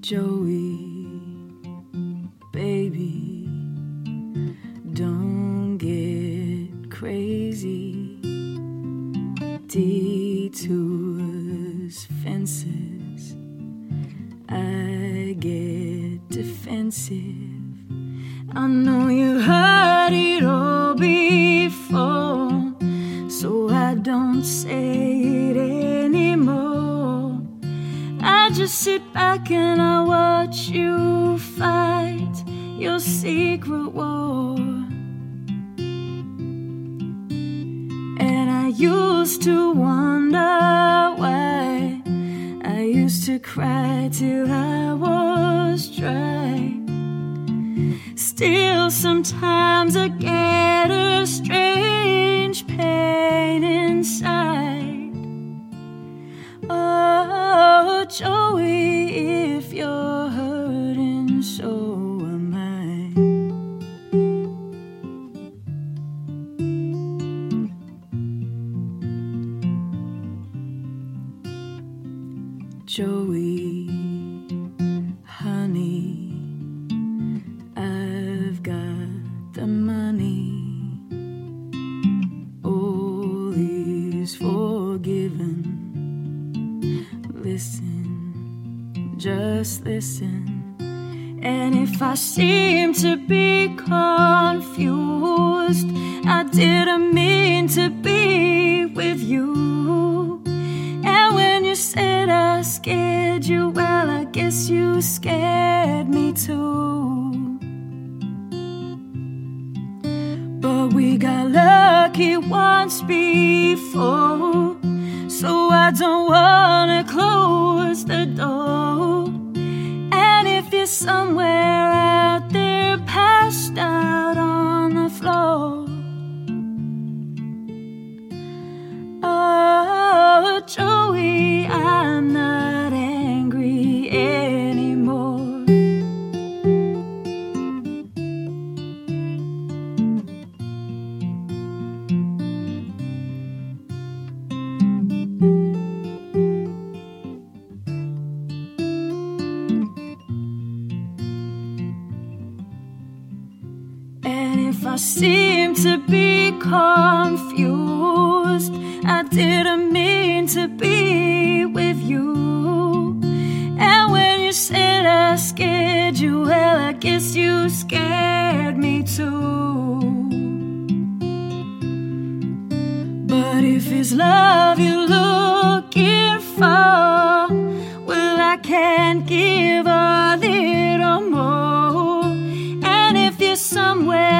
Joey, baby, don't get crazy. Detours, fences, I get defensive. I know you heard it all before, so I don't say it anymore. I just sit back and I watch you fight your secret war. And I used to wonder why I used to cry till I was dry. Still sometimes I get a strange pain inside. Oh, Joey, if you're hurting, so am I. Joey, honey, I've got the money. All is forgiven. Listen, just listen. And if I seem to be confused, I didn't mean to be with you. And when you said I scared you, well, I guess you scared me too. But we got lucky once before, so I don't wanna close the door. And if you're somewhere out there passed out on the floor, oh, Joey, I'm not angry anymore. And if I seem to be confused, I didn't mean to be with you. And when you said I scared you, well, I guess you scared me too. But if it's love you're looking for, well, I can't give a little more. And if you're somewhere